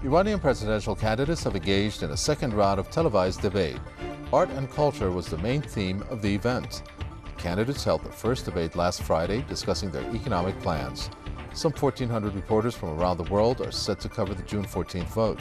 Iranian presidential candidates have engaged in a second round of televised debate. Art and culture was the main theme of the event. The candidates held their first debate last Friday, discussing their economic plans. Some 1,400 reporters from around the world are set to cover the June 14th vote.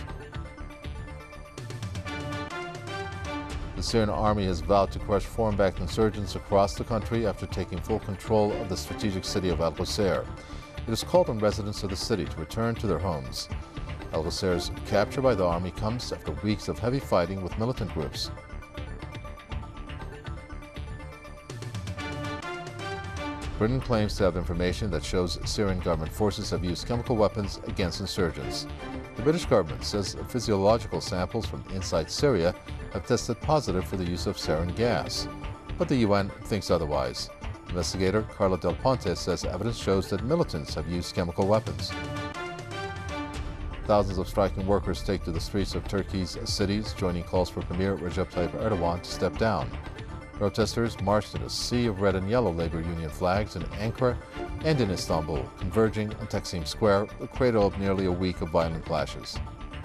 The Syrian army has vowed to crush foreign-backed insurgents across the country after taking full control of the strategic city of Al-Qusayr. It has called on residents of the city to return to their homes. Al-Qusayr's capture by the army comes after weeks of heavy fighting with militant groups. Britain claims to have information that shows Syrian government forces have used chemical weapons against insurgents. The British government says physiological samples from inside Syria have tested positive for the use of sarin gas. But the UN thinks otherwise. Investigator Carla Del Ponte says evidence shows that militants have used chemical weapons. Thousands of striking workers take to the streets of Turkey's cities, joining calls for Premier Recep Tayyip Erdogan to step down. Protesters marched in a sea of red and yellow labor union flags in Ankara and in Istanbul, converging on Taksim Square, the cradle of nearly a week of violent clashes.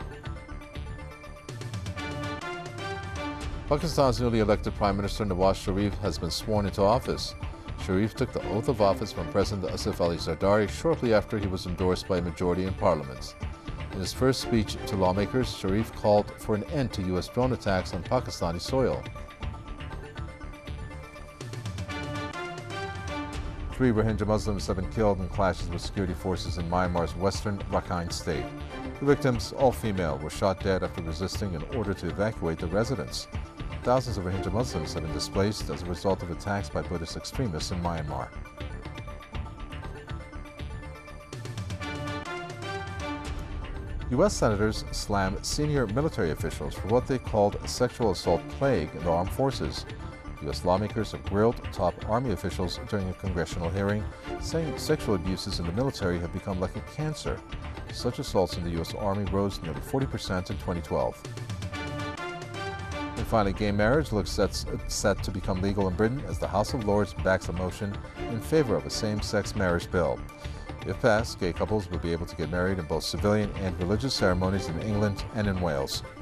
Pakistan's newly elected Prime Minister Nawaz Sharif has been sworn into office. Sharif took the oath of office from President Asif Ali Zardari shortly after he was endorsed by a majority in Parliament. In his first speech to lawmakers, Sharif called for an end to U.S. drone attacks on Pakistani soil. 3 Rohingya Muslims have been killed in clashes with security forces in Myanmar's western Rakhine state. The victims, all female, were shot dead after resisting in order to evacuate the residents. Thousands of Rohingya Muslims have been displaced as a result of attacks by Buddhist extremists in Myanmar. U.S. senators slammed senior military officials for what they called a sexual assault plague in the armed forces. U.S. lawmakers have grilled top Army officials during a congressional hearing, saying sexual abuses in the military have become like a cancer. Such assaults in the U.S. Army rose nearly 40% in 2012. And finally, gay marriage looks set to become legal in Britain as the House of Lords backs a motion in favor of a same-sex marriage bill. If passed, gay couples will be able to get married in both civilian and religious ceremonies in England and in Wales.